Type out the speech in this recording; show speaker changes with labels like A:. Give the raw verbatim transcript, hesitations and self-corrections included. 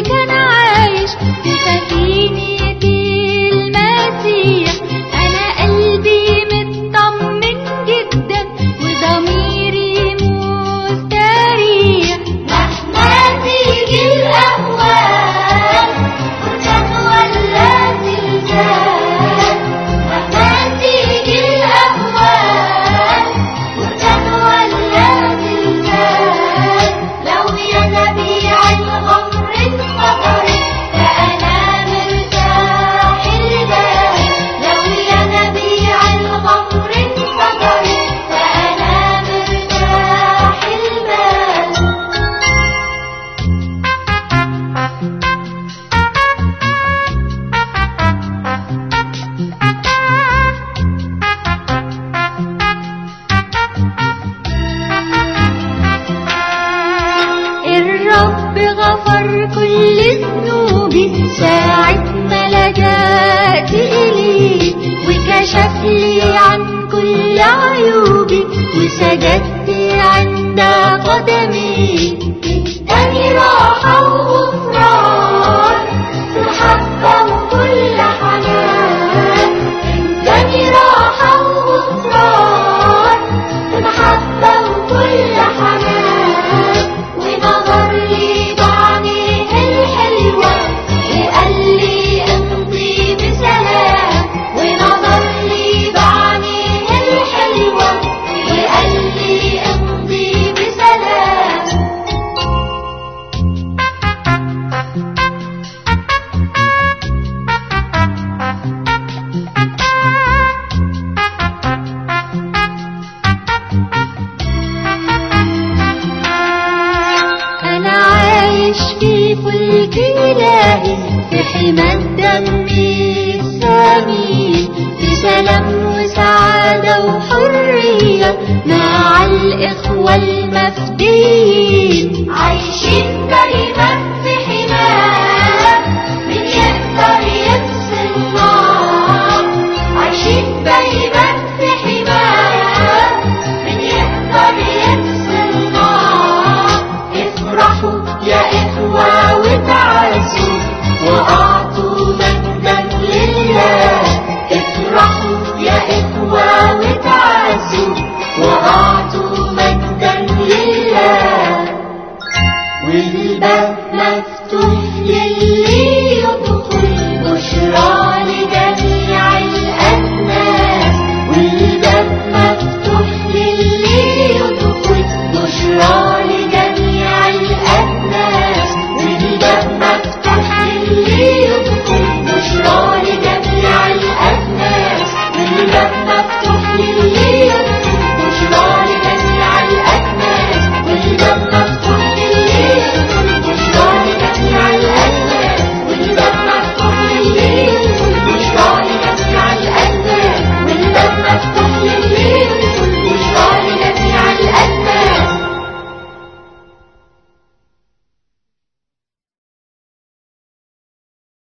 A: كان عايش في سفينة المسيح. أنا قلبي مطمن جدا وضميري مستريح.
B: مهما تيجي الأهوال فرجان ولا زلزال، مهما تيجي الأهوال فرجان ولا زلزال، لو ينابيع الغمر انفجرت فأنا مرتاح البال، لو ينابيع الغمر انفجرت فأنا مرتاح البال.
A: الرب غفر كل ذنوبي ساعة ما لجأت إليه، وكشف لي عن كل عيوبي وسجدت عند قدميه.
B: اداني راحة وغفران في محبة وكل حنان، اداني راحة وغفران في محبة وكل حنان، ونظر لي بعينيه الحلوة وقال لي امضي بسلام، ونظر لي بعينيه الحلوة وقال لي امضي بسلام.
A: أنا عايش في فلك إلهي في حمى الدم الثمين، في سلام وسعادة وحرية مع الإخوة المفديين.
B: عايشين دايما في حماه، مين يقدر يفصلنا؟ عايشين دايما في حماه، مين يقدر يفصلنا؟ افرحوا يا إخوة وتعزوا وأعطوا مجدا لله، افرحوا يا إخوة وتعزوا وأعطوا مجدا لله، والباب مفتوح للي يدخل بشرى.